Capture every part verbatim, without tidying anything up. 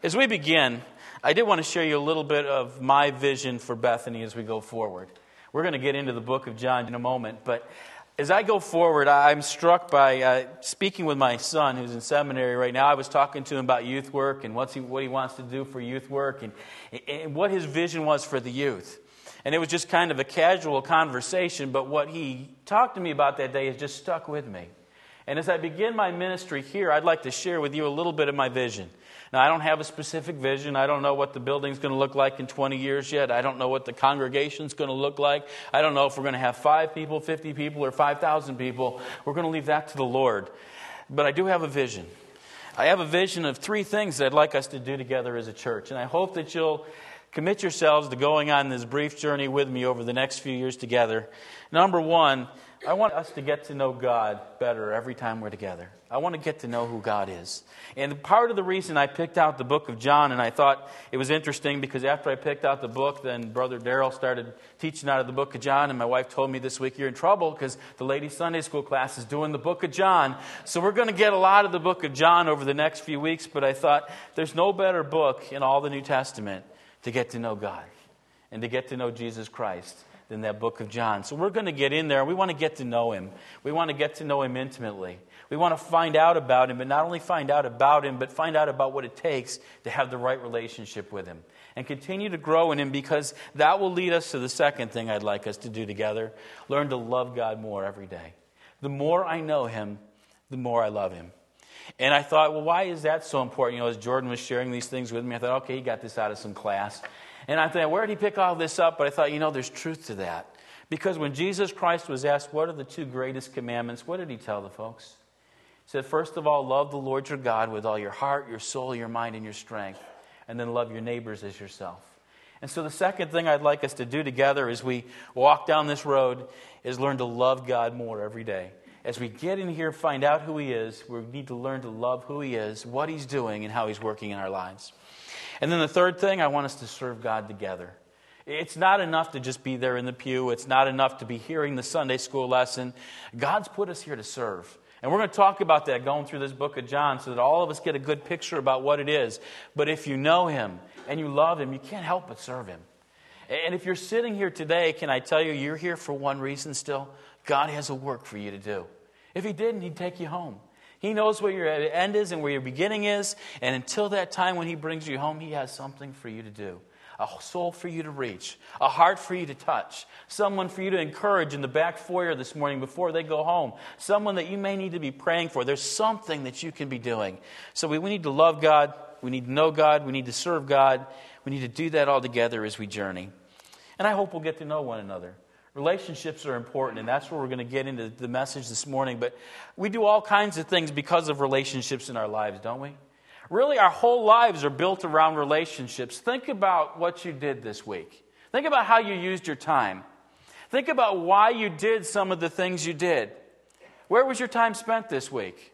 As we begin, I did want to share you a little bit of my vision for Bethany as we go forward. We're going to get into the book of John in a moment, but as I go forward, I'm struck by uh, speaking with my son who's in seminary right now. I was talking to him about youth work and what's he, what he wants to do for youth work and, and what his vision was for the youth. And it was just kind of a casual conversation, but what he talked to me about that day has just stuck with me. And as I begin my ministry here, I'd like to share with you a little bit of my vision. Now, I don't have a specific vision. I don't know what the building's going to look like in twenty years yet. I don't know what the congregation's going to look like. I don't know if we're going to have five people, fifty people, or five thousand people. We're going to leave that to the Lord. But I do have a vision. I have a vision of three things that I'd like us to do together as a church. And I hope that you'll commit yourselves to going on this brief journey with me over the next few years together. Number one, I want us to get to know God better every time we're together. I want to get to know who God is. And part of the reason I picked out the book of John, and I thought it was interesting because after I picked out the book, then Brother Darrell started teaching out of the book of John, and my wife told me this week, you're in trouble because the ladies' Sunday school class is doing the book of John. So we're going to get a lot of the book of John over the next few weeks, but I thought there's no better book in all the New Testament to get to know God and to get to know Jesus Christ than that book of John. So we're going to get in there. We want to get to know Him. We want to get to know Him intimately. We want to find out about Him, but not only find out about Him, but find out about what it takes to have the right relationship with Him. And continue to grow in Him, because that will lead us to the second thing I'd like us to do together. Learn to love God more every day. The more I know Him, the more I love Him. And I thought, well, why is that so important? You know, as Jordan was sharing these things with me, I thought, okay, he got this out of some class. And I thought, where did he pick all this up? But I thought, you know, there's truth to that. Because when Jesus Christ was asked, what are the two greatest commandments? What did he tell the folks? He said, first of all, love the Lord your God with all your heart, your soul, your mind, and your strength. And then love your neighbors as yourself. And so the second thing I'd like us to do together as we walk down this road is learn to love God more every day. As we get in here and find out who He is, we need to learn to love who He is, what He's doing, and how He's working in our lives. And then the third thing, I want us to serve God together. It's not enough to just be there in the pew. It's not enough to be hearing the Sunday school lesson. God's put us here to serve. And we're going to talk about that going through this book of John so that all of us get a good picture about what it is. But if you know Him and you love Him, you can't help but serve Him. And if you're sitting here today, can I tell you, you're here for one reason still? God has a work for you to do. If He didn't, He'd take you home. He knows where your end is and where your beginning is. And until that time when He brings you home, He has something for you to do. A soul for you to reach. A heart for you to touch. Someone for you to encourage in the back foyer this morning before they go home. Someone that you may need to be praying for. There's something that you can be doing. So we, we need to love God. We need to know God. We need to serve God. We need to do that all together as we journey. And I hope we'll get to know one another. Relationships are important, and that's where we're going to get into the message this morning. But we do all kinds of things because of relationships in our lives, don't we? Really, our whole lives are built around relationships. Think about what you did this week. Think about how you used your time. Think about why you did some of the things you did. Where was your time spent this week?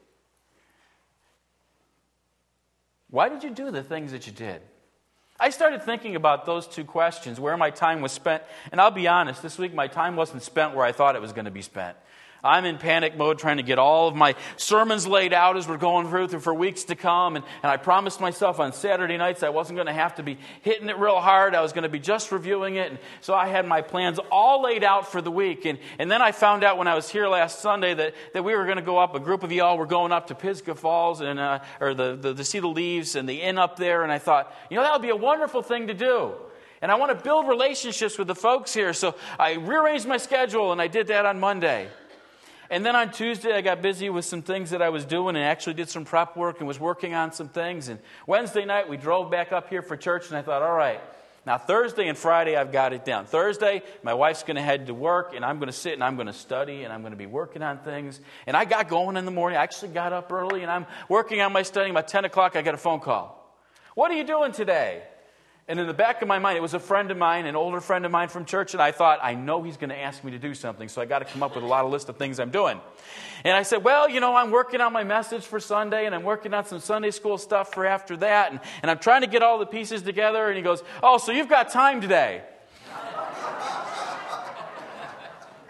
Why did you do the things that you did? I started thinking about those two questions, where my time was spent. And I'll be honest, this week my time wasn't spent where I thought it was going to be spent. I'm in panic mode trying to get all of my sermons laid out as we're going through for weeks to come. And, and I promised myself on Saturday nights I wasn't going to have to be hitting it real hard. I was going to be just reviewing it. And so I had my plans all laid out for the week. And, and then I found out when I was here last Sunday that, that we were going to go up, a group of y'all were going up to Pisgah Falls, and uh, or the, the, the See the Leaves and the inn up there. And I thought, you know, that would be a wonderful thing to do. And I want to build relationships with the folks here. So I rearranged my schedule, and I did that on Monday. And then on Tuesday, I got busy with some things that I was doing and actually did some prep work and was working on some things. And Wednesday night, we drove back up here for church, and I thought, all right, now Thursday and Friday, I've got it down. Thursday, my wife's going to head to work, and I'm going to sit and I'm going to study, and I'm going to be working on things. And I got going in the morning. I actually got up early, and I'm working on my studying. About ten o'clock, I got a phone call. What are you doing today? And in the back of my mind, it was a friend of mine, an older friend of mine from church, and I thought, I know he's going to ask me to do something, so I got to come up with a lot of list of things I'm doing. And I said, well, you know, I'm working on my message for Sunday, and I'm working on some Sunday school stuff for after that, and, and I'm trying to get all the pieces together. And he goes, oh, so you've got time today.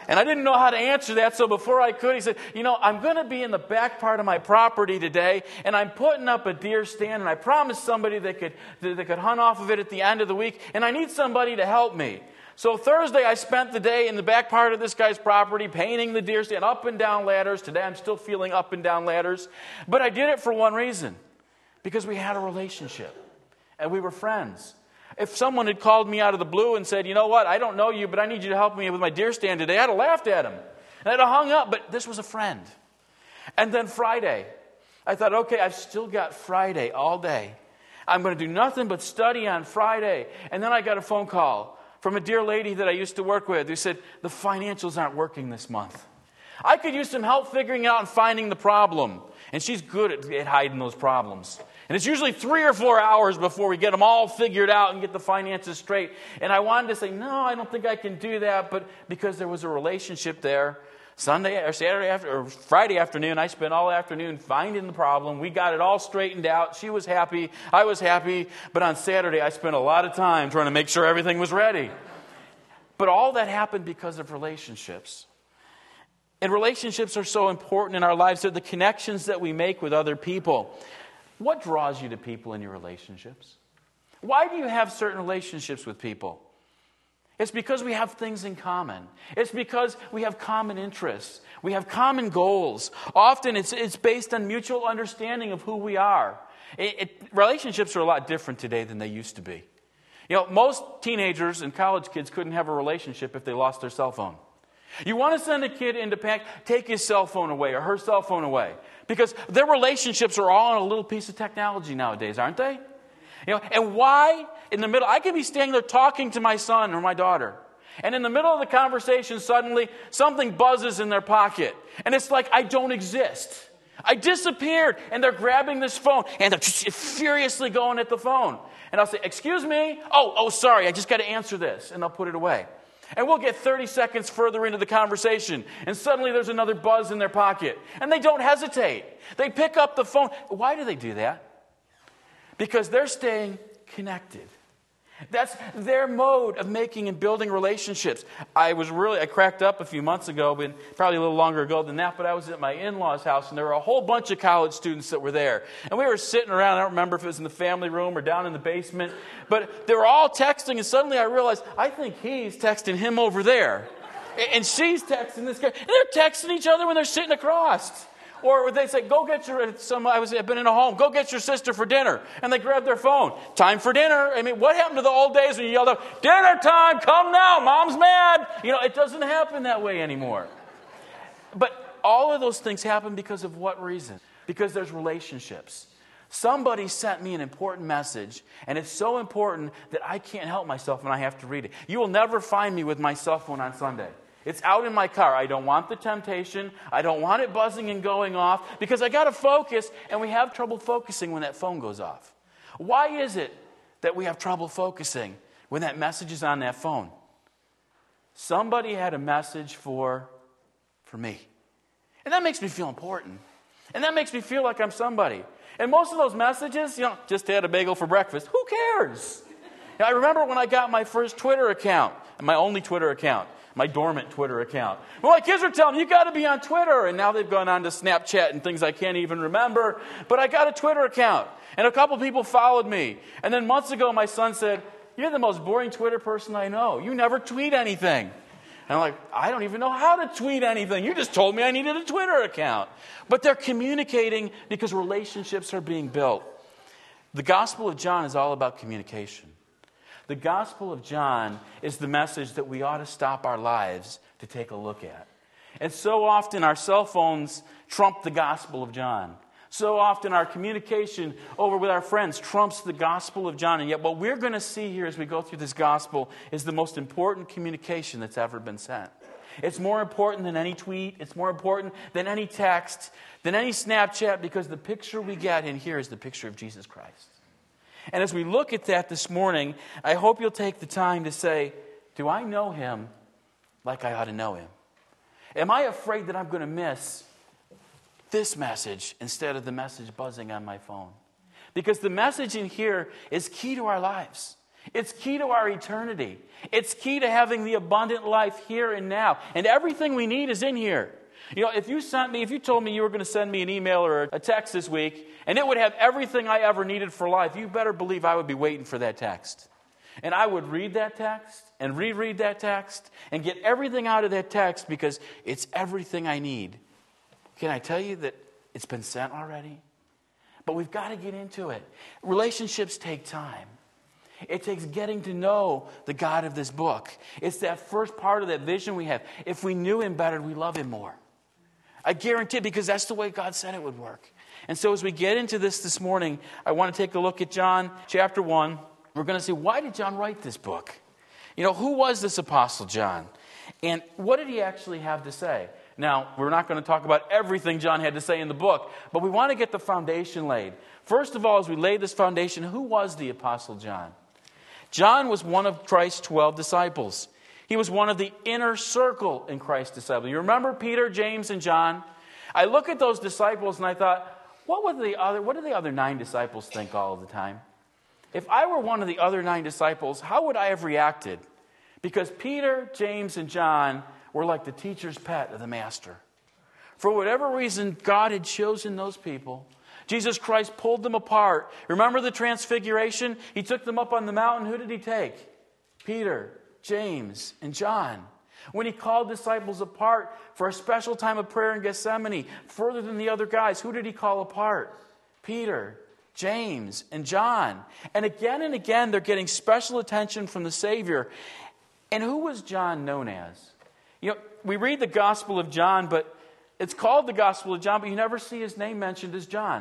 And I didn't know how to answer that, so before I could, he said, you know, I'm going to be in the back part of my property today, and I'm putting up a deer stand, and I promised somebody that could, that could hunt off of it at the end of the week, and I need somebody to help me. So Thursday, I spent the day in the back part of this guy's property, painting the deer stand, up and down ladders. Today, I'm still feeling up and down ladders. But I did it for one reason, because we had a relationship, and we were friends. If someone had called me out of the blue and said, you know what, I don't know you, but I need you to help me with my deer stand today, I'd have laughed at him. And I'd have hung up, but this was a friend. And then Friday, I thought, okay, I've still got Friday all day. I'm going to do nothing but study on Friday. And then I got a phone call from a dear lady that I used to work with who said, the financials aren't working this month. I could use some help figuring out and finding the problem. And she's good at, at hiding those problems. And it's usually three or four hours before we get them all figured out and get the finances straight. And I wanted to say, no, I don't think I can do that. But because there was a relationship there, Sunday or Saturday after, or Friday afternoon, I spent all afternoon finding the problem. We got it all straightened out. She was happy. I was happy. But on Saturday, I spent a lot of time trying to make sure everything was ready. But all that happened because of relationships. And relationships are so important in our lives. They're the connections that we make with other people. What draws you to people in your relationships? Why do you have certain relationships with people? It's because we have things in common. It's because we have common interests. We have common goals. Often it's, it's based on mutual understanding of who we are. It, it, relationships are a lot different today than they used to be. You know, most teenagers and college kids couldn't have a relationship if they lost their cell phone. You want to send a kid into panic, take his cell phone away or her cell phone away. Because their relationships are all on a little piece of technology nowadays, aren't they? You know, and why in the middle, I could be standing there talking to my son or my daughter, and in the middle of the conversation, suddenly something buzzes in their pocket. And it's like, I don't exist. I disappeared. And they're grabbing this phone, and they're just furiously going at the phone. And I'll say, excuse me? Oh, oh, sorry, I just got to answer this. And they'll put it away. And we'll get thirty seconds further into the conversation, and suddenly there's another buzz in their pocket. And they don't hesitate. They pick up the phone. Why do they do that? Because they're staying connected. That's their mode of making and building relationships. I was really, I cracked up a few months ago, but probably a little longer ago than that, but I was at my in-laws' house, and there were a whole bunch of college students that were there. And we were sitting around, I don't remember if it was in the family room or down in the basement, but they were all texting, and suddenly I realized, I think he's texting him over there. And she's texting this guy. And they're texting each other when they're sitting across. Or they say, go get your, some, I was, I've been in a home, go get your sister for dinner. And they grab their phone. Time for dinner. I mean, what happened to the old days when you yelled out, dinner time, come now, mom's mad. You know, it doesn't happen that way anymore. But all of those things happen because of what reason? Because there's relationships. Somebody sent me an important message, and it's so important that I can't help myself when I have to read it. You will never find me with my cell phone on Sunday. It's out in my car. I don't want the temptation. I don't want it buzzing and going off because I got to focus, and we have trouble focusing when that phone goes off. Why is it that we have trouble focusing when that message is on that phone? Somebody had a message for, for me. And that makes me feel important. And that makes me feel like I'm somebody. And most of those messages, you know, just had a bagel for breakfast. Who cares? You know, I remember when I got my first Twitter account, my only Twitter account. My dormant Twitter account. Well, my kids are telling me, you got to be on Twitter. And now they've gone on to Snapchat and things I can't even remember. But I got a Twitter account. And a couple people followed me. And then months ago, my son said, you're the most boring Twitter person I know. You never tweet anything. And I'm like, I don't even know how to tweet anything. You just told me I needed a Twitter account. But they're communicating because relationships are being built. The Gospel of John is all about communication. The Gospel of John is the message that we ought to stop our lives to take a look at. And so often our cell phones trump the Gospel of John. So often our communication over with our friends trumps the Gospel of John. And yet what we're going to see here as we go through this Gospel is the most important communication that's ever been sent. It's more important than any tweet. It's more important than any text, than any Snapchat, because the picture we get in here is the picture of Jesus Christ. And as we look at that this morning, I hope you'll take the time to say, do I know him like I ought to know him? Am I afraid that I'm going to miss this message instead of the message buzzing on my phone? Because the message in here is key to our lives. It's key to our eternity. It's key to having the abundant life here and now. And everything we need is in here. You know, if you sent me, if you told me you were going to send me an email or a text this week, and it would have everything I ever needed for life, you better believe I would be waiting for that text. And I would read that text and reread that text and get everything out of that text because it's everything I need. Can I tell you that it's been sent already? But we've got to get into it. Relationships take time. It takes getting to know the God of this book. It's that first part of that vision we have. If we knew Him better, we love Him more. I guarantee it, because that's the way God said it would work. And so as we get into this this morning, I want to take a look at John chapter one. We're going to see, why did John write this book? You know, who was this Apostle John? And what did he actually have to say? Now, we're not going to talk about everything John had to say in the book, but we want to get the foundation laid. First of all, as we lay this foundation, who was the Apostle John? John was one of Christ's twelve disciples. He was one of the inner circle in Christ's disciples. You remember Peter, James, and John? I look at those disciples and I thought, what would the other, what did the other nine disciples think all of the time? If I were one of the other nine disciples, how would I have reacted? Because Peter, James, and John were like the teacher's pet of the master. For whatever reason, God had chosen those people. Jesus Christ pulled them apart. Remember the transfiguration? He took them up on the mountain. Who did He take? Peter, James, and John. When He called disciples apart for a special time of prayer in Gethsemane, further than the other guys, who did He call apart? Peter, James, and John. And again and again, they're getting special attention from the Savior. And who was John known as? You know, we read the Gospel of John, but it's called the Gospel of John, but you never see his name mentioned as John.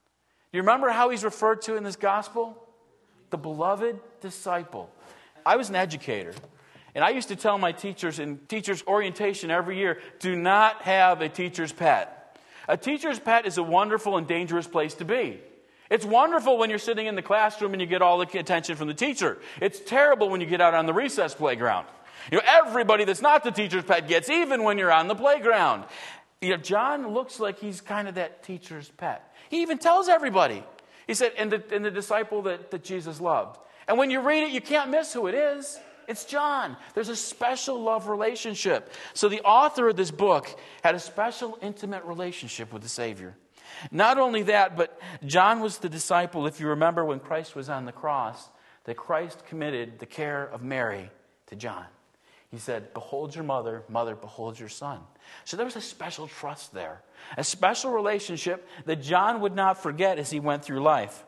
You remember how he's referred to in this Gospel? The beloved disciple. I was an educator, and I used to tell my teachers in teachers' orientation every year, do not have a teacher's pet. A teacher's pet is a wonderful and dangerous place to be. It's wonderful when you're sitting in the classroom and you get all the attention from the teacher. It's terrible when you get out on the recess playground. You know, everybody that's not the teacher's pet gets, even when you're on the playground. You know, John looks like he's kind of that teacher's pet. He even tells everybody. He said, and the, and the disciple that, that Jesus loved. And when you read it, you can't miss who it is. It's John. There's a special love relationship. So the author of this book had a special, intimate relationship with the Savior. Not only that, but John was the disciple, if you remember when Christ was on the cross, that Christ committed the care of Mary to John. He said, behold your mother, mother, behold your son. So there was a special trust there, a special relationship that John would not forget as he went through life.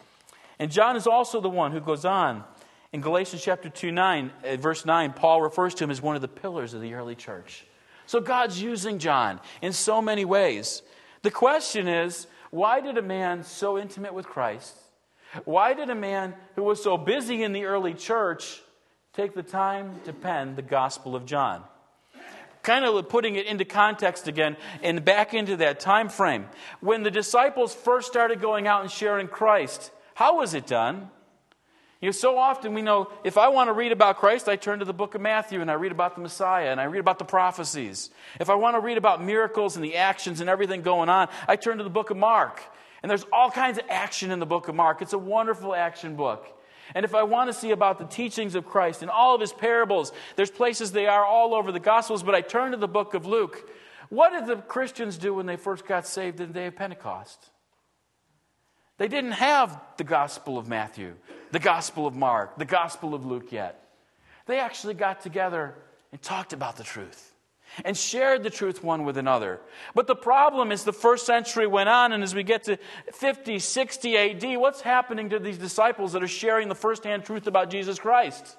And John is also the one who goes on. In Galatians chapter two, nine, verse nine, Paul refers to him as one of the pillars of the early church. So God's using John in so many ways. The question is, why did a man so intimate with Christ, why did a man who was so busy in the early church take the time to pen the Gospel of John? Kind of putting it into context again and back into that time frame. When the disciples first started going out and sharing Christ, how was it done? You know, so often we know, if I want to read about Christ, I turn to the book of Matthew and I read about the Messiah and I read about the prophecies. If I want to read about miracles and the actions and everything going on, I turn to the book of Mark. And there's all kinds of action in the book of Mark. It's a wonderful action book. And if I want to see about the teachings of Christ and all of His parables, there's places they are all over the Gospels, but I turn to the book of Luke. What did the Christians do when they first got saved in the day of Pentecost? They didn't have the Gospel of Matthew, the Gospel of Mark, the Gospel of Luke yet. They actually got together and talked about the truth and shared the truth one with another. But the problem is the first century went on, and as we get to fifty, sixty A D, what's happening to these disciples that are sharing the firsthand truth about Jesus Christ?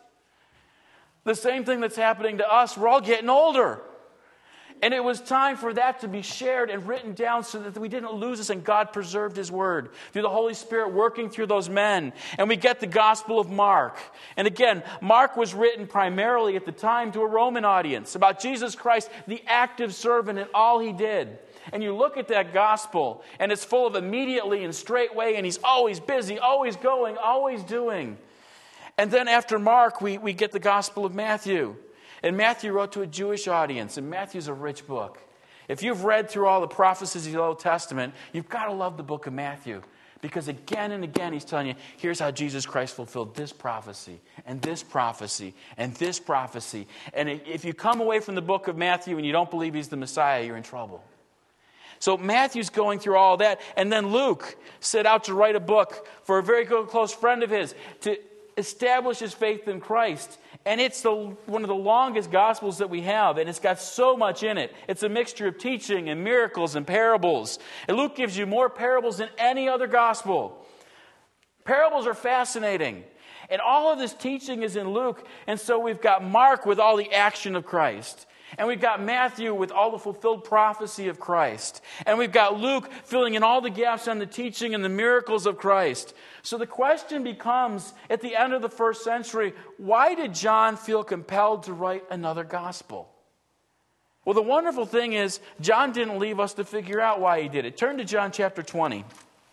The same thing that's happening to us. We're all getting older. And it was time for that to be shared and written down so that we didn't lose this, and God preserved His Word through the Holy Spirit working through those men. And we get the Gospel of Mark. And again, Mark was written primarily at the time to a Roman audience about Jesus Christ, the active servant, and all He did. And you look at that Gospel, and it's full of immediately and straightway, and He's always busy, always going, always doing. And then after Mark, we, we get the Gospel of Matthew. And Matthew wrote to a Jewish audience, and Matthew's a rich book. If you've read through all the prophecies of the Old Testament, you've got to love the book of Matthew Because again and again he's telling you, here's how Jesus Christ fulfilled this prophecy, and this prophecy, and this prophecy. And if you come away from the book of Matthew and you don't believe he's the Messiah, you're in trouble. So Matthew's going through all that. And then Luke set out to write a book for a very good, close friend of his to establish his faith in Christ. And it's the, one of the longest Gospels that we have. And it's got so much in it. It's a mixture of teaching and miracles and parables. And Luke gives you more parables than any other Gospel. Parables are fascinating. And all of this teaching is in Luke. And so we've got Mark with all the action of Christ. And we've got Matthew with all the fulfilled prophecy of Christ. And we've got Luke filling in all the gaps on the teaching and the miracles of Christ. So the question becomes, at the end of the first century, why did John feel compelled to write another gospel? Well, the wonderful thing is, John didn't leave us to figure out why he did it. Turn to John chapter twenty.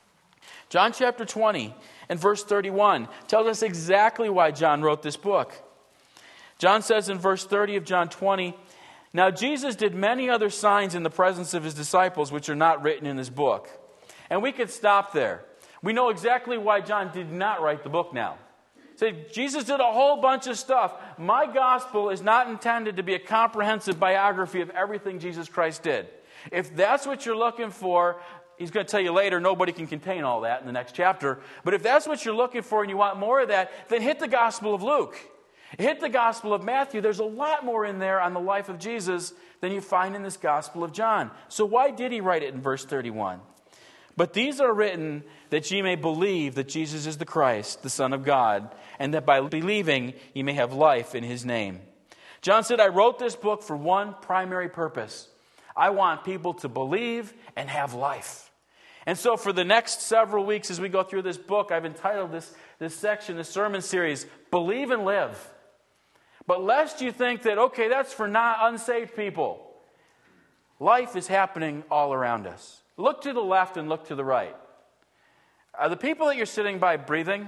John chapter twenty and verse thirty-one tells us exactly why John wrote this book. John says in verse thirty of John twenty, "Now Jesus did many other signs in the presence of his disciples, which are not written in this book." And we could stop there. We know exactly why John did not write the book now. Say, Jesus did a whole bunch of stuff. My gospel is not intended to be a comprehensive biography of everything Jesus Christ did. If that's what you're looking for, he's going to tell you later, nobody can contain all that in the next chapter. But if that's what you're looking for and you want more of that, then hit the Gospel of Luke. Hit the Gospel of Matthew. There's a lot more in there on the life of Jesus than you find in this Gospel of John. So why did he write it in verse thirty-one? "But these are written that ye may believe that Jesus is the Christ, the Son of God, and that by believing ye may have life in his name." John said, I wrote this book for one primary purpose. I want people to believe and have life. And so for the next several weeks as we go through this book, I've entitled this, this section, this sermon series, Believe and Live. But lest you think that, okay, that's for not unsaved people. Life is happening all around us. Look to the left and look to the right. Are the people that you're sitting by breathing?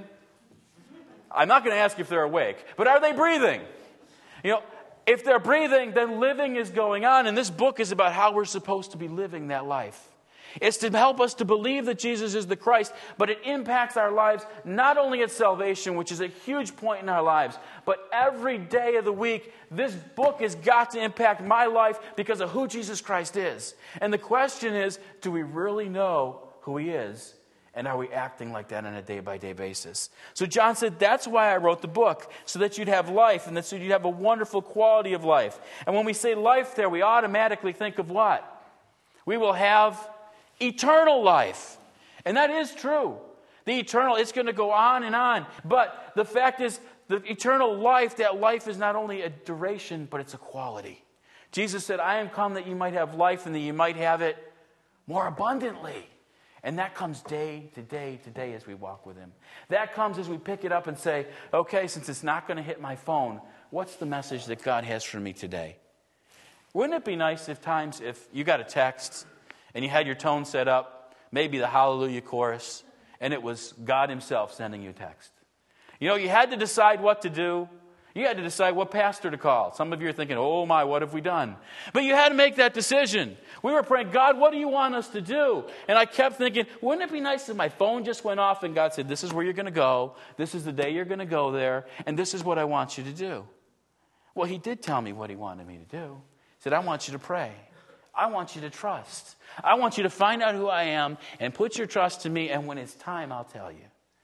I'm not going to ask if they're awake, but are they breathing? You know, if they're breathing, then living is going on, and this book is about how we're supposed to be living that life. It's to help us to believe that Jesus is the Christ, but it impacts our lives not only at salvation, which is a huge point in our lives, but every day of the week. This book has got to impact my life because of who Jesus Christ is. And the question is, do we really know who he is? And are we acting like that on a day-by-day basis? So John said, that's why I wrote the book, so that you'd have life, and that so you'd have a wonderful quality of life. And when we say life there, we automatically think of what? We will have eternal life. And that is true. The eternal, it's going to go on and on. But the fact is, the eternal life, that life is not only a duration, but it's a quality. Jesus said, I am come that you might have life and that you might have it more abundantly. And that comes day to day to day as we walk with him. That comes as we pick it up and say, okay, since it's not going to hit my phone, what's the message that God has for me today? Wouldn't it be nice if times, if you got a text and you had your tone set up, maybe the Hallelujah chorus, and it was God himself sending you a text? You know, you had to decide what to do. You had to decide what pastor to call. Some of you are thinking, oh my, what have we done? But you had to make that decision. We were praying, God, what do you want us to do? And I kept thinking, wouldn't it be nice if my phone just went off and God said, this is where you're going to go. This is the day you're going to go there. And this is what I want you to do. Well, he did tell me what he wanted me to do. He said, I want you to pray. I want you to trust. I want you to find out who I am and put your trust in me. And when it's time, I'll tell you.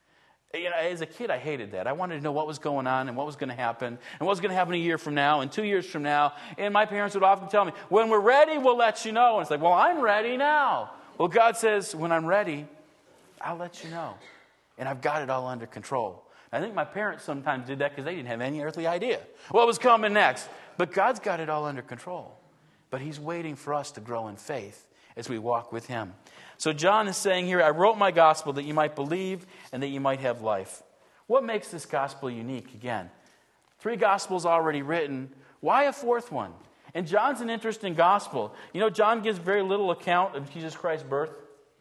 You know, as a kid, I hated that. I wanted to know what was going on and what was going to happen and what was going to happen a year from now and two years from now. And my parents would often tell me, when we're ready, we'll let you know. And it's like, well, I'm ready now. Well, God says, when I'm ready, I'll let you know. And I've got it all under control. I think my parents sometimes did that because they didn't have any earthly idea what was coming next. But God's got it all under control. But he's waiting for us to grow in faith as we walk with him. So John is saying here, I wrote my gospel that you might believe and that you might have life. What makes this gospel unique? Again, three gospels already written. Why a fourth one? And John's an interesting gospel. You know, John gives very little account of Jesus Christ's birth.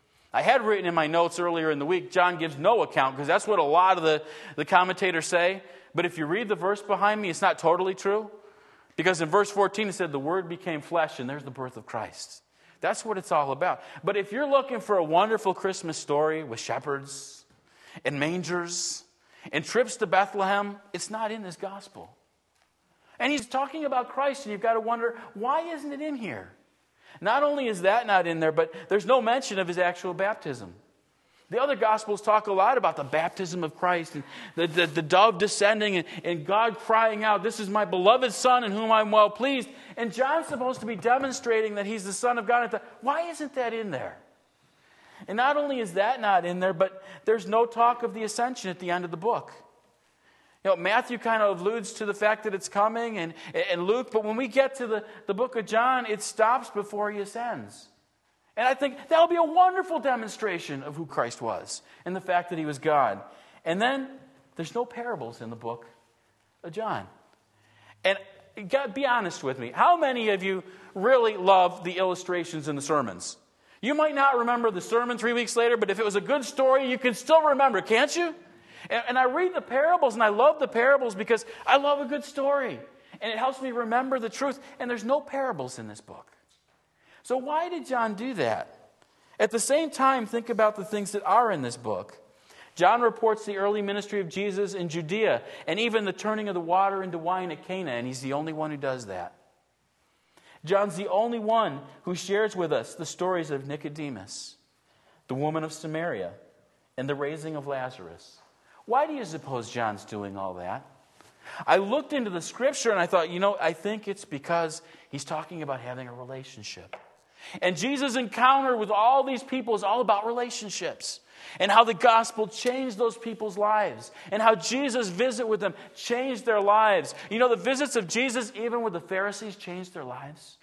I had written in my notes earlier in the week, John gives no account, because that's what a lot of the, the commentators say. But if you read the verse behind me, it's not totally true. Because in verse fourteen it said, the Word became flesh, and there's the birth of Christ. That's what it's all about. But if you're looking for a wonderful Christmas story with shepherds and mangers and trips to Bethlehem, it's not in this gospel. And he's talking about Christ, and you've got to wonder, why isn't it in here? Not only is that not in there, but there's no mention of his actual baptism. The other Gospels talk a lot about the baptism of Christ and the, the, the dove descending and, and God crying out, "This is my beloved Son in whom I'm well pleased." And John's supposed to be demonstrating that he's the Son of God. And why isn't that in there? And not only is that not in there, but there's no talk of the ascension at the end of the book. You know, Matthew kind of alludes to the fact that it's coming, and, and Luke, but when we get to the, the book of John, it stops before he ascends. And I think that'll be a wonderful demonstration of who Christ was and the fact that he was God. And then there's no parables in the book of John. And God, be honest with me. How many of you really love the illustrations in the sermons? You might not remember the sermon three weeks later, but if it was a good story, you can still remember, can't you? And, and I read the parables, and I love the parables because I love a good story. And it helps me remember the truth. And there's no parables in this book. So why did John do that? At the same time, think about the things that are in this book. John reports the early ministry of Jesus in Judea and even the turning of the water into wine at Cana, and he's the only one who does that. John's the only one who shares with us the stories of Nicodemus, the woman of Samaria, and the raising of Lazarus. Why do you suppose John's doing all that? I looked into the scripture and I thought, you know, I think it's because he's talking about having a relationship. And Jesus' encounter with all these people is all about relationships and how the gospel changed those people's lives and how Jesus' visit with them changed their lives. You know, the visits of Jesus, even with the Pharisees, changed their lives.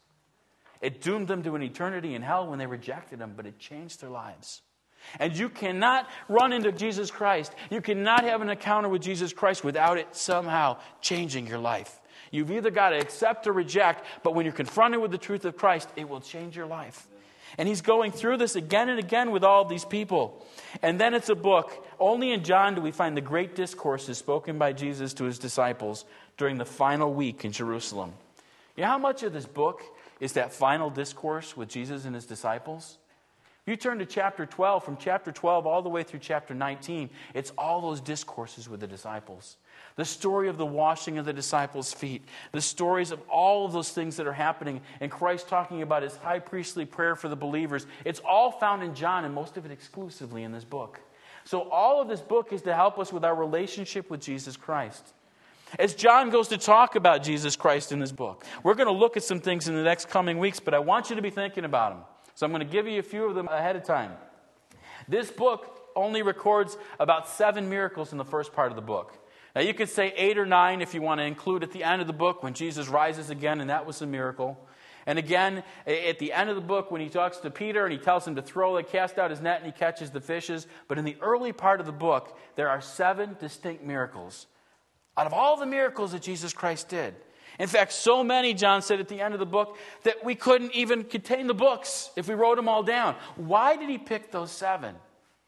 It doomed them to an eternity in hell when they rejected him, but it changed their lives. And you cannot run into Jesus Christ. You cannot have an encounter with Jesus Christ without it somehow changing your life. You've either got to accept or reject, but when you're confronted with the truth of Christ, it will change your life. And he's going through this again and again with all of these people. And then it's a book. Only in John do we find the great discourses spoken by Jesus to his disciples during the final week in Jerusalem. You know how much of this book is that final discourse with Jesus and his disciples? You turn to chapter twelve, from chapter twelve all the way through chapter nineteen, it's all those discourses with the disciples. The story of the washing of the disciples' feet. The stories of all of those things that are happening. And Christ talking about his high priestly prayer for the believers. It's all found in John, and most of it exclusively in this book. So all of this book is to help us with our relationship with Jesus Christ. As John goes to talk about Jesus Christ in this book, we're going to look at some things in the next coming weeks, but I want you to be thinking about them. So I'm going to give you a few of them ahead of time. This book only records about seven miracles in the first part of the book. Now you could say eight or nine if you want to include at the end of the book when Jesus rises again, and that was a miracle. And again, at the end of the book when he talks to Peter and he tells him to throw, cast out his net, and he catches the fishes. But in the early part of the book, there are seven distinct miracles out of all the miracles that Jesus Christ did. In fact, so many, John said at the end of the book, that we couldn't even contain the books if we wrote them all down. Why did he pick those seven?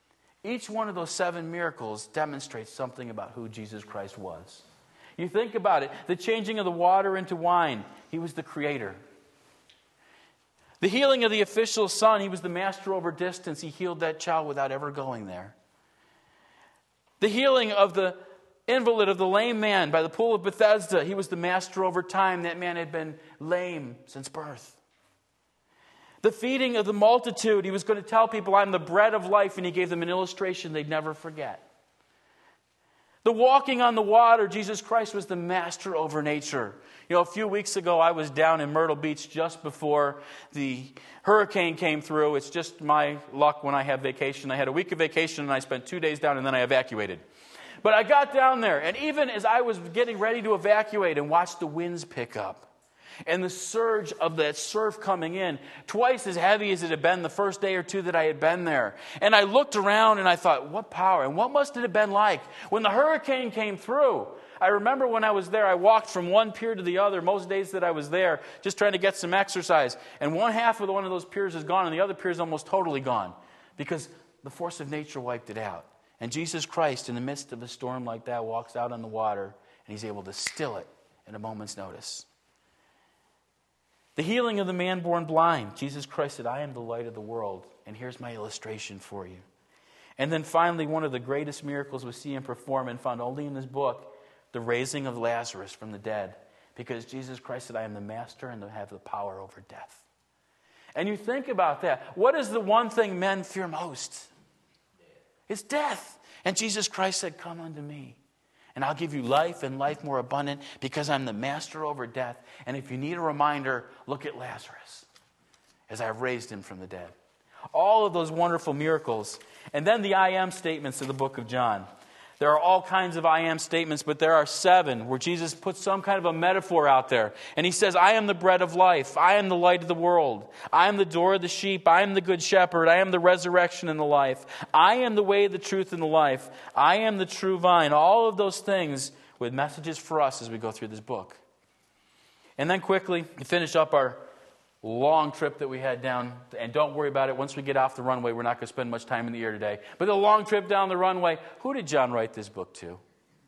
Each one of those seven miracles demonstrates something about who Jesus Christ was. You think about it. The changing of the water into wine. He was the creator. The healing of the official's son. He was the master over distance. He healed that child without ever going there. The healing of the invalid, of the lame man by the pool of Bethesda. He was the master over time. That man had been lame since birth. The feeding of the multitude. He was going to tell people, I'm the bread of life, and he gave them an illustration they'd never forget. The walking on the water. Jesus Christ was the master over nature. You know, a few weeks ago, I was down in Myrtle Beach just before the hurricane came through. It's just my luck when I have vacation. I had a week of vacation, and I spent two days down, and then I evacuated. But I got down there, and even as I was getting ready to evacuate and watched the winds pick up, and the surge of that surf coming in, twice as heavy as it had been the first day or two that I had been there. And I looked around and I thought, what power? And what must it have been like when the hurricane came through? I remember when I was there, I walked from one pier to the other most days that I was there, just trying to get some exercise. And one half of the, one of those piers is gone, and the other pier is almost totally gone because the force of nature wiped it out. And Jesus Christ, in the midst of a storm like that, walks out on the water, and he's able to still it in a moment's notice. The healing of the man born blind. Jesus Christ said, I am the light of the world. And here's my illustration for you. And then finally, one of the greatest miracles we see him perform and found only in this book, the raising of Lazarus from the dead. Because Jesus Christ said, I am the master and I have the power over death. And you think about that. What is the one thing men fear most? It's death. And Jesus Christ said, come unto me. And I'll give you life and life more abundant because I'm the master over death. And if you need a reminder, look at Lazarus as I've raised him from the dead. All of those wonderful miracles. And then the I am statements of the book of John. There are all kinds of I am statements, but there are seven where Jesus puts some kind of a metaphor out there. And he says, I am the bread of life. I am the light of the world. I am the door of the sheep. I am the good shepherd. I am the resurrection and the life. I am the way, the truth, and the life. I am the true vine. All of those things with messages for us as we go through this book. And then quickly, to finish up our long trip that we had down, and don't worry about it, once we get off the runway, we're not going to spend much time in the air today. But the long trip down the runway, who did John write this book to?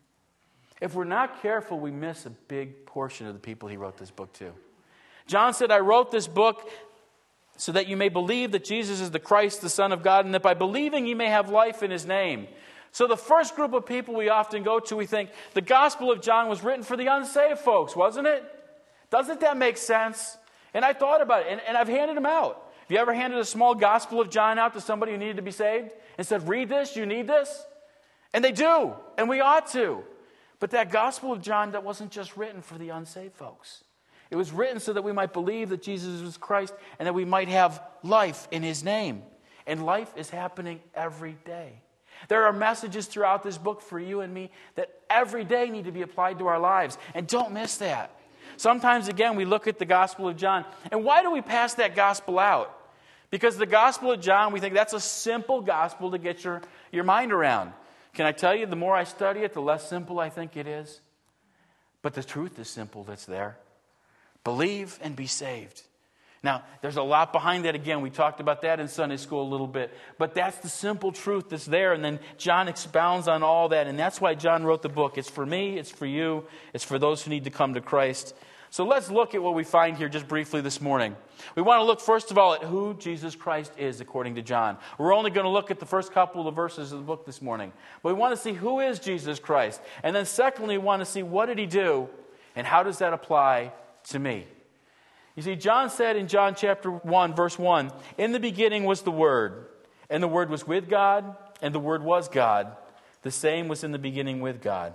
If we're not careful, we miss a big portion of the people he wrote this book to. John said, I wrote this book so that you may believe that Jesus is the Christ, the Son of God, and that by believing you may have life in his name. So the first group of people we often go to, we think, the Gospel of John was written for the unsaved folks, wasn't it? Doesn't that make sense? And I thought about it, and, and I've handed them out. Have you ever handed a small Gospel of John out to somebody who needed to be saved and said, read this, you need this? And they do, and we ought to. But that Gospel of John, that wasn't just written for the unsaved folks. It was written so that we might believe that Jesus was Christ and that we might have life in his name. And life is happening every day. There are messages throughout this book for you and me that every day need to be applied to our lives. And don't miss that. Sometimes, again, we look at the Gospel of John. And why do we pass that Gospel out? Because the Gospel of John, we think that's a simple Gospel to get your, your mind around. Can I tell you, the more I study it, the less simple I think it is. But the truth is simple that's there. Believe and be saved. Now, there's a lot behind that. Again, we talked about that in Sunday school a little bit. But that's the simple truth that's there. And then John expounds on all that. And that's why John wrote the book. It's for me. It's for you. It's for those who need to come to Christ. So let's look at what we find here just briefly this morning. We want to look, first of all, at who Jesus Christ is according to John. We're only going to look at the first couple of verses of the book this morning. But we want to see who is Jesus Christ. And then secondly, we want to see what did he do and how does that apply to me. You see, John said in John chapter one, verse one, in the beginning was the Word, and the Word was with God, and the Word was God. The same was in the beginning with God.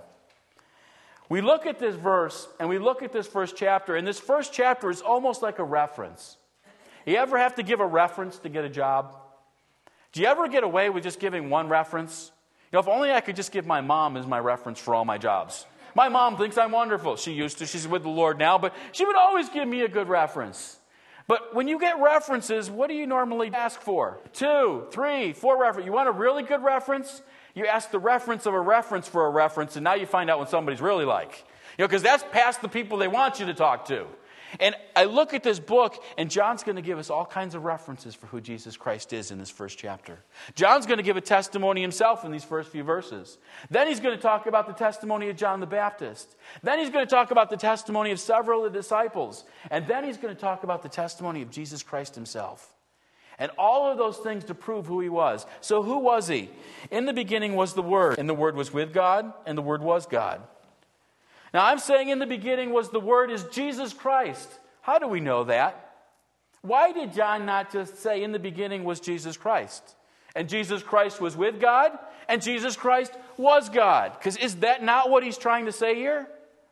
We look at this verse, and we look at this first chapter, and this first chapter is almost like a reference. You ever have to give a reference to get a job? Do you ever get away with just giving one reference? You know, if only I could just give my mom as my reference for all my jobs. My mom thinks I'm wonderful. She used to. She's with the Lord now, but she would always give me a good reference. But when you get references, what do you normally ask for? Two, three, four references. You want a really good reference? You ask the reference of a reference for a reference, and now you find out what somebody's really like. You know, because that's past the people they want you to talk to. And I look at this book, and John's going to give us all kinds of references for who Jesus Christ is in this first chapter. John's going to give a testimony himself in these first few verses. Then he's going to talk about the testimony of John the Baptist. Then he's going to talk about the testimony of several of the disciples. And then he's going to talk about the testimony of Jesus Christ himself. And all of those things to prove who he was. So who was he? In the beginning was the Word, and the Word was with God, and the Word was God. Now, I'm saying in the beginning was the Word is Jesus Christ. How do we know that? Why did John not just say in the beginning was Jesus Christ? And Jesus Christ was with God, and Jesus Christ was God. Because is that not what he's trying to say here?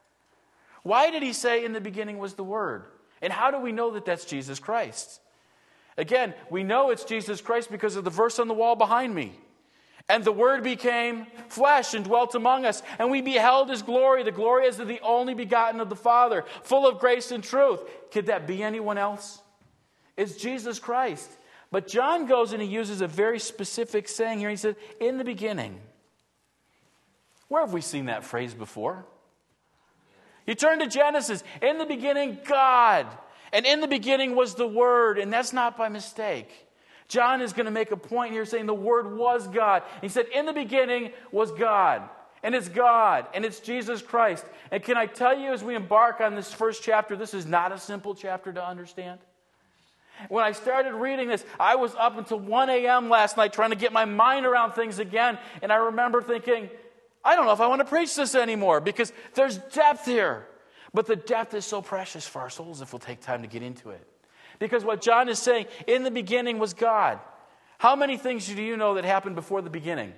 Why did he say in the beginning was the Word? And how do we know that that's Jesus Christ? Again, we know it's Jesus Christ because of the verse on the wall behind me. And the Word became flesh and dwelt among us. And we beheld his glory, the glory as of the only begotten of the Father, full of grace and truth. Could that be anyone else? It's Jesus Christ. But John goes and he uses a very specific saying here. He said, in the beginning. Where have we seen that phrase before? You turn to Genesis. In the beginning, God. And in the beginning was the Word. And that's not by mistake. John is going to make a point here saying the Word was God. He said, in the beginning was God. and it's God, and it's Jesus Christ. And can I tell you, as we embark on this first chapter, this is not a simple chapter to understand. When I started reading this, I was up until one a.m. last night trying to get my mind around things again. And I remember thinking, I don't know if I want to preach this anymore because there's depth here. But the depth is so precious for our souls if we'll take time to get into it. Because what John is saying, in the beginning was God. How many things do you know that happened before the beginning?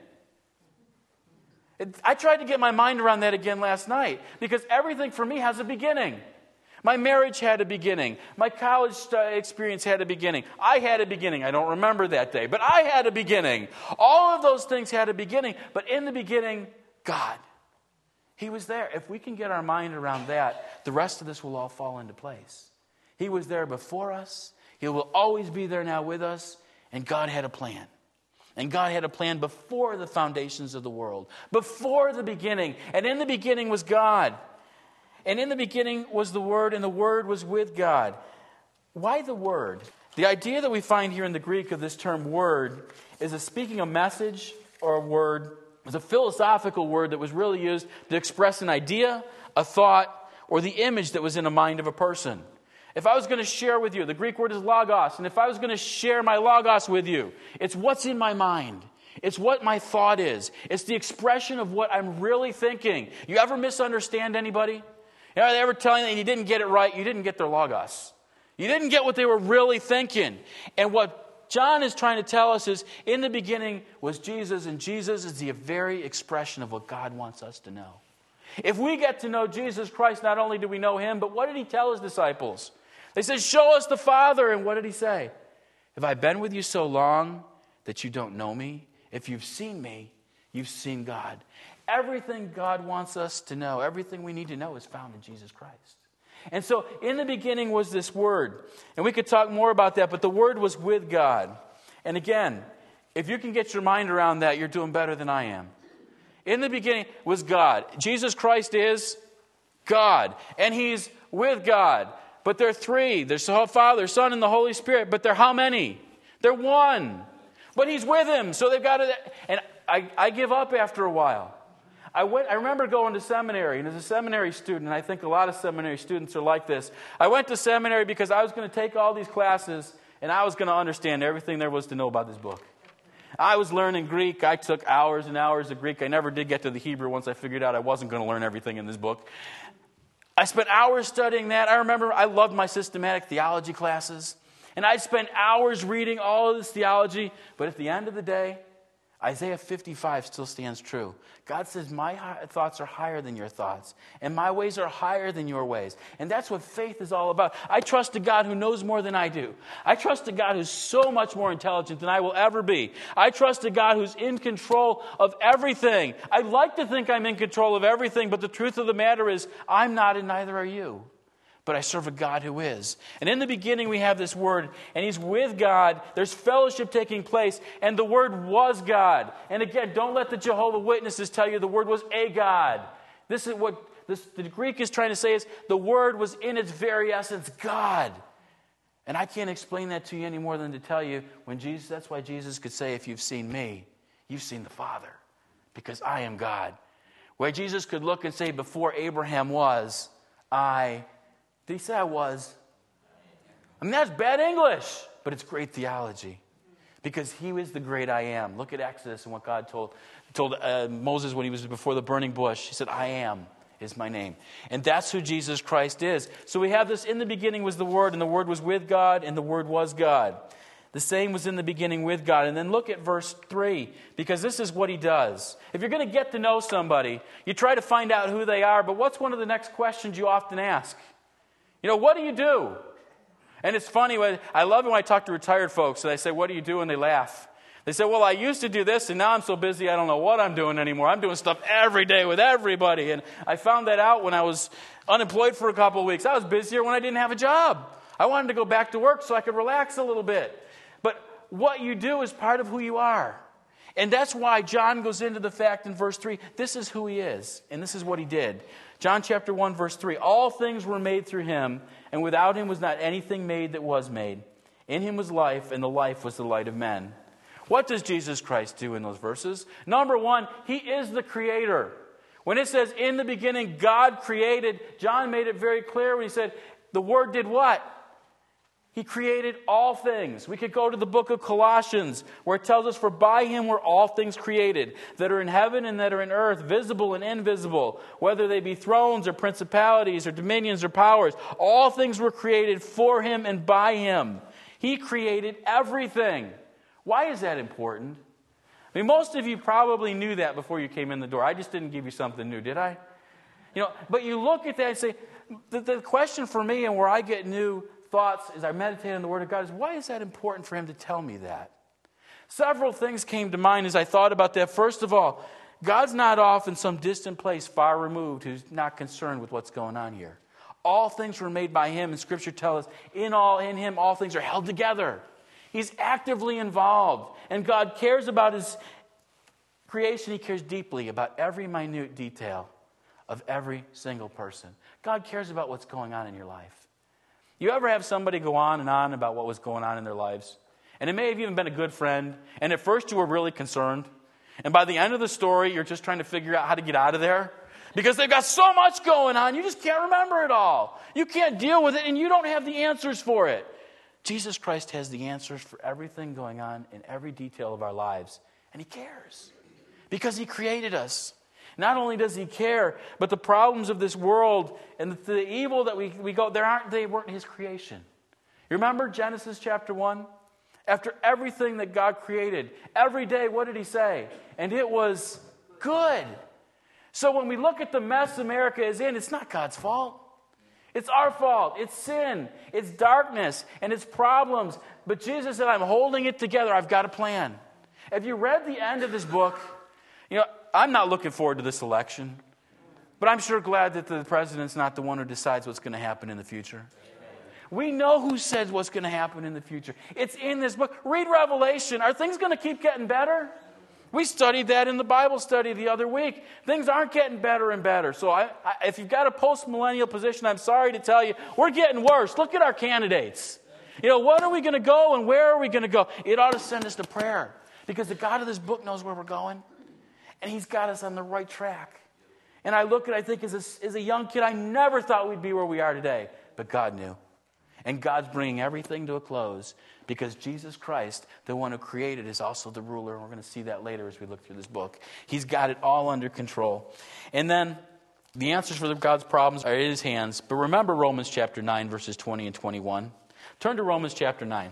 It, I tried to get my mind around that again last night because everything for me has a beginning. My marriage had a beginning. My college experience had a beginning. I had a beginning. I don't remember that day, but I had a beginning. All of those things had a beginning, but in the beginning, God. He was there. If we can get our mind around that, the rest of this will all fall into place. He was there before us. He will always be there now with us, and God had a plan. And God had a plan before the foundations of the world, before the beginning. And in the beginning was God. And in the beginning was the Word, and the Word was with God. Why the Word? The idea that we find here in the Greek of this term word is a speaking a message or a word. It's a philosophical word that was really used to express an idea, a thought, or the image that was in the mind of a person. If I was going to share with you, the Greek word is logos, and if I was going to share my logos with you, it's what's in my mind. It's what my thought is. It's the expression of what I'm really thinking. You ever misunderstand anybody? You know, they ever tell you that you didn't get it right, you didn't get their logos. You didn't get what they were really thinking. And what John is trying to tell us is, in the beginning was Jesus, and Jesus is the very expression of what God wants us to know. If we get to know Jesus Christ, not only do we know Him, but what did He tell His disciples? They said, show us the Father. And what did He say? Have I been with you so long that you don't know me? If you've seen me, you've seen God. Everything God wants us to know, everything we need to know is found in Jesus Christ. And so in the beginning was this Word. And we could talk more about that, but the Word was with God. And again, if you can get your mind around that, you're doing better than I am. In the beginning was God. Jesus Christ is God. And He's with God. But they're three. There's the Father, Son, and the Holy Spirit. But they're how many? They're one. But He's with Him. So they've got to... And I, I give up after a while. I went. I remember going to seminary, and as a seminary student, and I think a lot of seminary students are like this, I went to seminary because I was going to take all these classes, and I was going to understand everything there was to know about this book. I was learning Greek. I took hours and hours of Greek. I never did get to the Hebrew once I figured out I wasn't going to learn everything in this book. I spent hours studying that. I remember I loved my systematic theology classes, and I'd spend hours reading all of this theology, but at the end of the day, Isaiah fifty-five still stands true. God says, my thoughts are higher than your thoughts, and my ways are higher than your ways. And that's what faith is all about. I trust a God who knows more than I do. I trust a God who's so much more intelligent than I will ever be. I trust a God who's in control of everything. I like to think I'm in control of everything, but the truth of the matter is, I'm not, and neither are you. But I serve a God who is. And in the beginning we have this Word, and He's with God. There's fellowship taking place, and the Word was God. And again, don't let the Jehovah's Witnesses tell you the Word was a God. This is what this, the Greek is trying to say is the Word was in its very essence God. And I can't explain that to you any more than to tell you when Jesus, that's why Jesus could say, if you've seen me, you've seen the Father, because I am God. Where Jesus could look and say, before Abraham was, I Did He say I was? I mean, that's bad English, but it's great theology. Because He was the great I am. Look at Exodus and what God told told uh, Moses when he was before the burning bush. He said, I am is my name. And that's who Jesus Christ is. So we have this, in the beginning was the Word, and the Word was with God, and the Word was God. The same was in the beginning with God. And then look at verse three, because this is what He does. If you're going to get to know somebody, you try to find out who they are, but what's one of the next questions you often ask? You know, what do you do? And it's funny, when I love it when I talk to retired folks, and I say, what do you do? And they laugh. They say, well, I used to do this, and now I'm so busy I don't know what I'm doing anymore. I'm doing stuff every day with everybody. And I found that out when I was unemployed for a couple of weeks. I was busier when I didn't have a job. I wanted to go back to work so I could relax a little bit. But what you do is part of who you are. And that's why John goes into the fact in verse three, this is who He is, and this is what He did. John chapter one, verse three, all things were made through Him, and without Him was not anything made that was made. In Him was life, and the life was the light of men. What does Jesus Christ do in those verses? Number one, He is the Creator. When it says, in the beginning, God created, John made it very clear when he said, the Word did what? He created all things. We could go to the book of Colossians, where it tells us, for by him were all things created, that are in heaven and that are in earth, visible and invisible, whether they be thrones or principalities or dominions or powers. All things were created for him and by him. He created everything. Why is that important? I mean, most of you probably knew that before you came in the door. I just didn't give you something new, did I? You know, but you look at that and say, the, the question for me and where I get new thoughts as I meditate on the Word of God is, why is that important for him to tell me that? Several things came to mind as I thought about that. First of all, God's not off in some distant place far removed who's not concerned with what's going on here. All things were made by him, and Scripture tells us, in all, in him, all things are held together. He's actively involved, and God cares about his creation. He cares deeply about every minute detail of every single person. God cares about what's going on in your life. You ever have somebody go on and on about what was going on in their lives? And it may have even been a good friend, and at first you were really concerned, and by the end of the story, you're just trying to figure out how to get out of there, because they've got so much going on, you just can't remember it all. You can't deal with it, and you don't have the answers for it. Jesus Christ has the answers for everything going on in every detail of our lives. And he cares. Because he created us. Not only does he care, but the problems of this world and the, the evil that we, we go, there aren't, they weren't his creation. You remember Genesis chapter one? After everything that God created, every day, what did he say? And it was good. So when we look at the mess America is in, it's not God's fault. It's our fault. It's sin. It's darkness. And it's problems. But Jesus said, I'm holding it together. I've got a plan. Have you read the end of this book? You know, I'm not looking forward to this election. But I'm sure glad that the president's not the one who decides what's going to happen in the future. We know who says what's going to happen in the future. It's in this book. Read Revelation. Are things going to keep getting better? We studied that in the Bible study the other week. Things aren't getting better and better. So I, I, if you've got a post-millennial position, I'm sorry to tell you, we're getting worse. Look at our candidates. You know, what are we going to go and where are we going to go? It ought to send us to prayer, because the God of this book knows where we're going, and he's got us on the right track. And I look at, I think, as a, as a young kid, I never thought we'd be where we are today, but God knew. And God's bringing everything to a close, because Jesus Christ, the one who created, is also the ruler. And we're going to see that later as we look through this book. He's got it all under control. And then the answers for God's problems are in his hands. But remember Romans chapter nine, verses twenty and twenty-one. Turn to Romans chapter nine.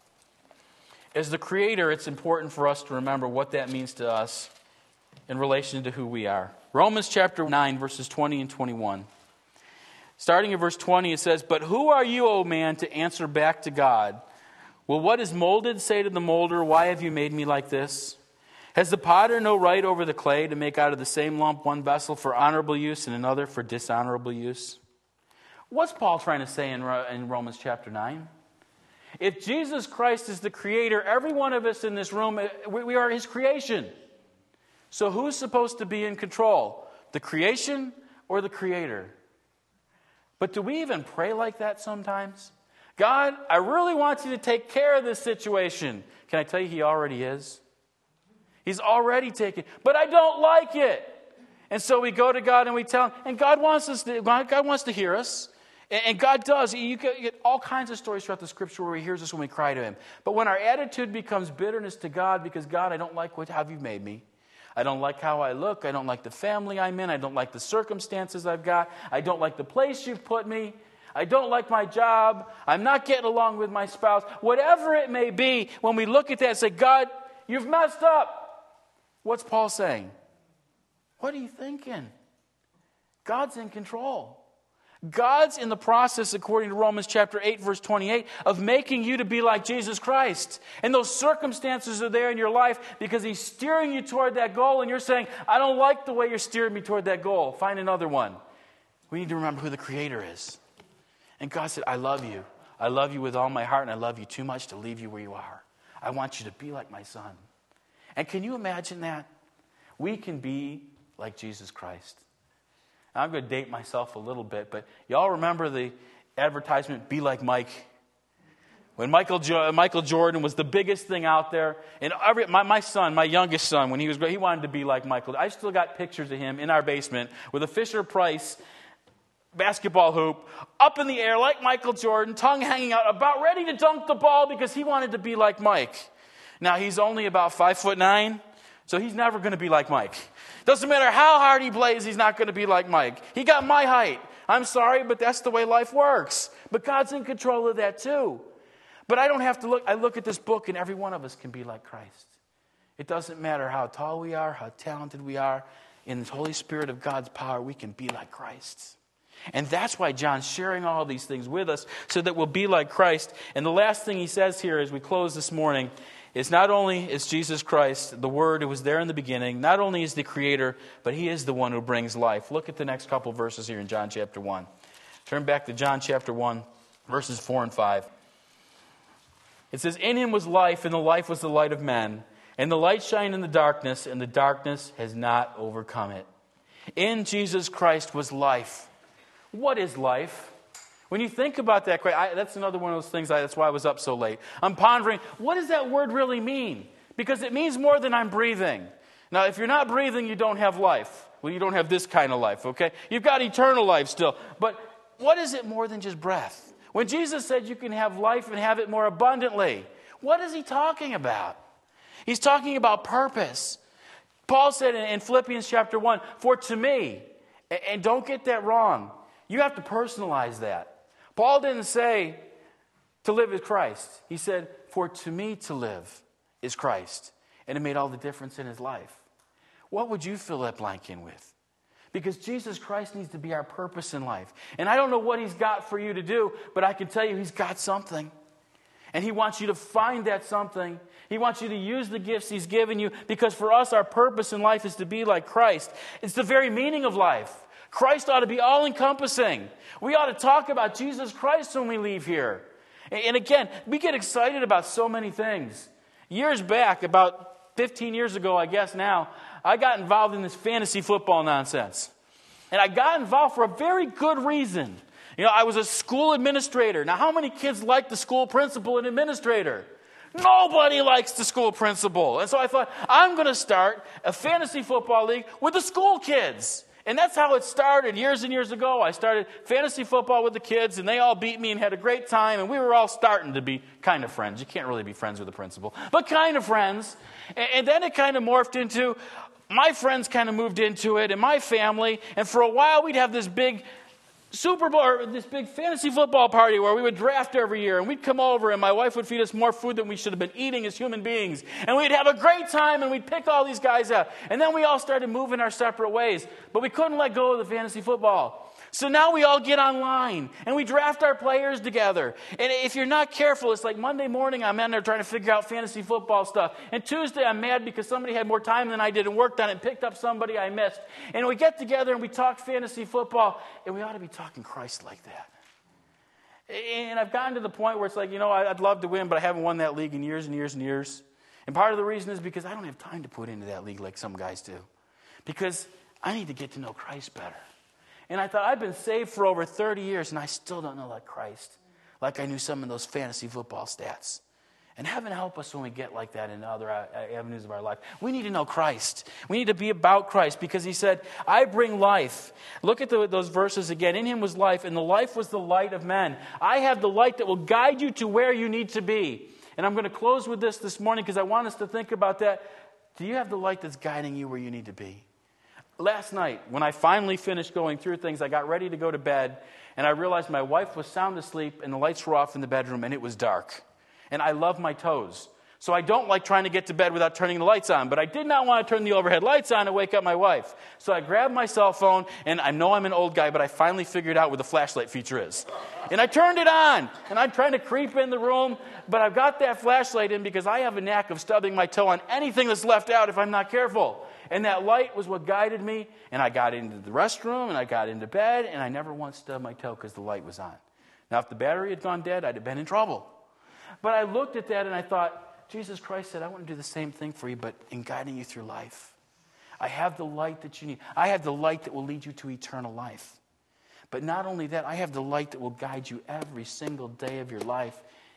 As the creator, it's important for us to remember what that means to us in relation to who we are. Romans chapter nine, verses twenty and twenty-one. Starting in verse twenty, it says, but who are you, O man, to answer back to God? Will what is molded say to the molder, why have you made me like this? Has the potter no right over the clay to make out of the same lump one vessel for honorable use and another for dishonorable use? What's Paul trying to say in, in Romans chapter nine? If Jesus Christ is the creator, every one of us in this room, we, we are his creation. So who's supposed to be in control? The creation or the creator? But do we even pray like that sometimes? God, I really want you to take care of this situation. Can I tell you, he already is? He's already taken, but I don't like it. And so we go to God and we tell him, and God wants us to, God wants to hear us. And God does. You get all kinds of stories throughout the Scripture where he hears us when we cry to him. But when our attitude becomes bitterness to God, because God, I don't like what have you made me. I don't like how I look. I don't like the family I'm in. I don't like the circumstances I've got. I don't like the place you've put me. I don't like my job. I'm not getting along with my spouse. Whatever it may be, when we look at that and say, God, you've messed up. What's Paul saying? What are you thinking? God's in control. God's in the process, according to Romans chapter eight, verse twenty-eight, of making you to be like Jesus Christ. And those circumstances are there in your life because he's steering you toward that goal, and you're saying, I don't like the way you're steering me toward that goal. Find another one. We need to remember who the Creator is. And God said, I love you. I love you with all my heart, and I love you too much to leave you where you are. I want you to be like my Son. And can you imagine that? We can be like Jesus Christ. I'm going to date myself a little bit, but y'all remember the advertisement, Be Like Mike? When Michael jo- Michael Jordan was the biggest thing out there, and every, my, my son, my youngest son, when he was he wanted to be like Michael. I still got pictures of him in our basement with a Fisher-Price basketball hoop up in the air like Michael Jordan, tongue hanging out, about ready to dunk the ball because he wanted to be like Mike. Now, he's only about five foot nine, so he's never going to be like Mike. Doesn't matter how hard he plays, he's not going to be like Mike. He got my height. I'm sorry, but that's the way life works. But God's in control of that too. But I don't have to look. I look at this book, and every one of us can be like Christ. It doesn't matter how tall we are, how talented we are. In the Holy Spirit of God's power, we can be like Christ. And that's why John's sharing all these things with us, so that we'll be like Christ. And the last thing he says here as we close this morning is not only is Jesus Christ, the Word who was there in the beginning, not only is the Creator, but He is the one who brings life. Look at the next couple verses here in John chapter one. Turn back to John chapter one, verses four and five. It says, "In Him was life, and the life was the light of men. And the light shined in the darkness, and the darkness has not overcome it." In Jesus Christ was life. What is life? When you think about that, I, that's another one of those things, I, that's why I was up so late. I'm pondering, what does that word really mean? Because it means more than I'm breathing. Now, if you're not breathing, you don't have life. Well, you don't have this kind of life, okay? You've got eternal life still. But what is it more than just breath? When Jesus said you can have life and have it more abundantly, what is He talking about? He's talking about purpose. Paul said in, in Philippians chapter one, "For to me," and, and don't get that wrong, you have to personalize that. Paul didn't say to live is Christ. He said, "For to me to live is Christ." And it made all the difference in his life. What would you fill that blank in with? Because Jesus Christ needs to be our purpose in life. And I don't know what He's got for you to do, but I can tell you He's got something. And He wants you to find that something. He wants you to use the gifts He's given you, because for us, our purpose in life is to be like Christ. It's the very meaning of life. Christ ought to be all-encompassing. We ought to talk about Jesus Christ when we leave here. And again, we get excited about so many things. Years back, about fifteen years ago, I guess now, I got involved in this fantasy football nonsense. And I got involved for a very good reason. You know, I was a school administrator. Now, how many kids like the school principal and administrator? Nobody likes the school principal. And so I thought, I'm going to start a fantasy football league with the school kids. And that's how it started years and years ago. I started fantasy football with the kids, and they all beat me and had a great time, and we were all starting to be kind of friends. You can't really be friends with the principal, but kind of friends. And, and then it kind of morphed into, my friends kind of moved into it, and my family, and for a while we'd have this big Super Bowl, or this big fantasy football party where we would draft every year, and we'd come over and my wife would feed us more food than we should have been eating as human beings, and we'd have a great time, and we'd pick all these guys out. And then we all started moving our separate ways, but we couldn't let go of the fantasy football. So now we all get online and we draft our players together. And if you're not careful, it's like Monday morning I'm in there trying to figure out fantasy football stuff. And Tuesday I'm mad because somebody had more time than I did and worked on it and picked up somebody I missed. And we get together and we talk fantasy football, and we ought to be talking Christ like that. And I've gotten to the point where it's like, you know, I'd love to win, but I haven't won that league in years and years and years. And part of the reason is because I don't have time to put into that league like some guys do. Because I need to get to know Christ better. And I thought, I've been saved for over thirty years, and I still don't know like Christ, like I knew some of those fantasy football stats. And heaven help us when we get like that in other avenues of our life. We need to know Christ. We need to be about Christ, because He said, I bring life. Look at the, those verses again. In Him was life, and the life was the light of men. I have the light that will guide you to where you need to be. And I'm going to close with this this morning because I want us to think about that. Do you have the light that's guiding you where you need to be? Last night, when I finally finished going through things, I got ready to go to bed, and I realized my wife was sound asleep, and the lights were off in the bedroom, and it was dark. And I love my toes. So I don't like trying to get to bed without turning the lights on, but I did not want to turn the overhead lights on and wake up my wife. So I grabbed my cell phone, and I know I'm an old guy, but I finally figured out what the flashlight feature is. And I turned it on, and I'm trying to creep in the room, but I've got that flashlight in because I have a knack of stubbing my toe on anything that's left out if I'm not careful. And that light was what guided me, and I got into the restroom, and I got into bed, and I never once stubbed my toe because the light was on. Now, if the battery had gone dead, I'd have been in trouble. But I looked at that, and I thought, Jesus Christ said, I want to do the same thing for you, but in guiding you through life. I have the light that you need. I have the light that will lead you to eternal life. But not only that, I have the light that will guide you every single day of your life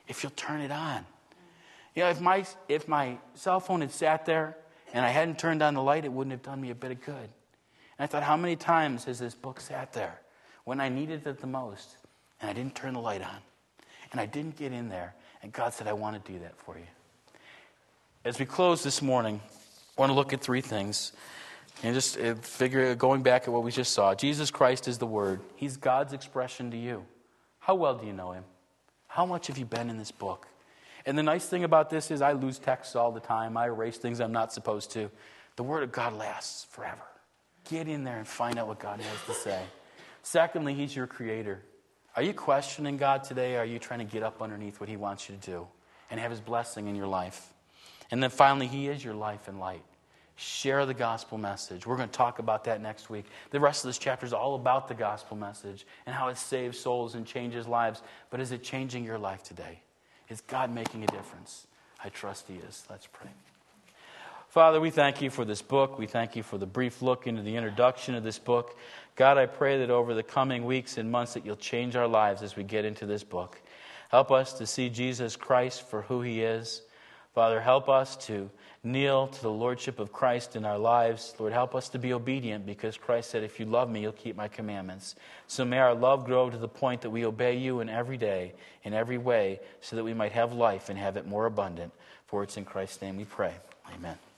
if you'll turn it on. You know, if my, if my cell phone had sat there and I hadn't turned on the light, it wouldn't have done me a bit of good. And I thought, how many times has this book sat there when I needed it the most and I didn't turn the light on and I didn't get in there, and God said, I want to do that for you. As we close this morning, I want to look at three things. And just figure, going back at what we just saw, Jesus Christ is the Word. He's God's expression to you. How well do you know Him? How much have you been in this book? And the nice thing about this is I lose texts all the time. I erase things I'm not supposed to. The Word of God lasts forever. Get in there and find out what God has to say. Secondly, He's your Creator. Are you questioning God today? Or are you trying to get up underneath what He wants you to do and have His blessing in your life? And then finally, He is your life and light. Share the gospel message. We're going to talk about that next week. The rest of this chapter is all about the gospel message and how it saves souls and changes lives. But is it changing your life today? Is God making a difference? I trust He is. Let's pray. Father, we thank You for this book. We thank You for the brief look into the introduction of this book. God, I pray that over the coming weeks and months that You'll change our lives as we get into this book. Help us to see Jesus Christ for who He is. Father, help us to kneel to the lordship of Christ in our lives. Lord, help us to be obedient, because Christ said, if you love me, you'll keep my commandments. So may our love grow to the point that we obey You in every day, in every way, so that we might have life and have it more abundant. For it's in Christ's name we pray. Amen.